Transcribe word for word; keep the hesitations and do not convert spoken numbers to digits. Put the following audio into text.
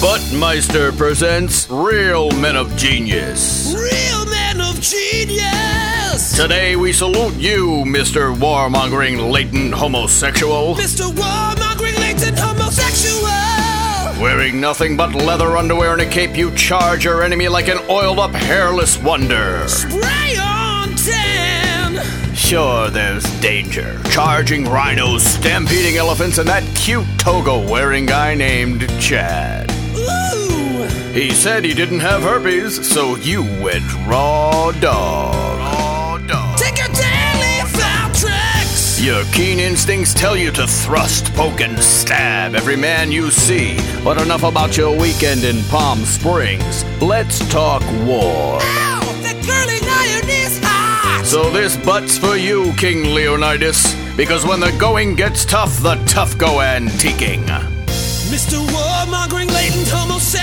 Buttmeister presents Real Men of Genius. Real Men of Genius! Today we salute you, Mister Warmongering Latent Homosexual. Mister Warmongering Latent Homosexual! Wearing nothing but leather underwear and a cape, you charge your enemy like an oiled-up hairless wonder. Spray on tan! Sure, there's danger. Charging rhinos, stampeding elephants, and that cute toga-wearing guy named Chad. Ooh! He said he didn't have herpes, so you went raw dog. Raw dog. Take your daily foul tricks! Your keen instincts tell you to thrust, poke, and stab every man you see. But enough about your weekend in Palm Springs. Let's talk war. Ow! That curling iron is hot! So this butt's for you, King Leonidas, because when the going gets tough, the tough go antiquing. Mister Warmongering Latent Homosexual!